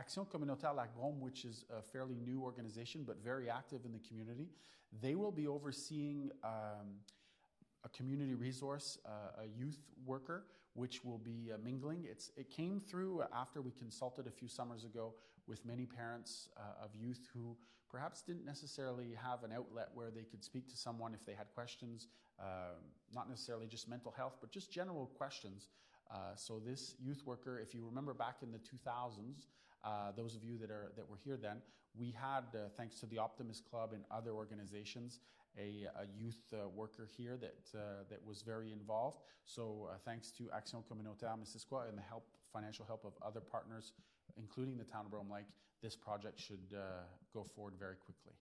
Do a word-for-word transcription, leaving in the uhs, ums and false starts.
Action Communautaire Lac Brome, which is a fairly new organization but very active in the community. They will be overseeing um, a community resource, uh, a youth worker, which will be uh, mingling. It's, it came through after we consulted a few summers ago with many parents uh, of youth who perhaps didn't necessarily have an outlet where they could speak to someone if they had questions, uh, not necessarily just mental health, but just general questions. Uh, so this youth worker, if you remember back in the two thousands, uh, those of you that are that were here then, we had, uh, thanks to the Optimist Club and other organizations, a, a youth uh, worker here that uh, that was very involved. So uh, thanks to Action Communautaire Missisquoi and the help, financial help of other partners, including the town of Brome Lake, this project should uh, go forward very quickly.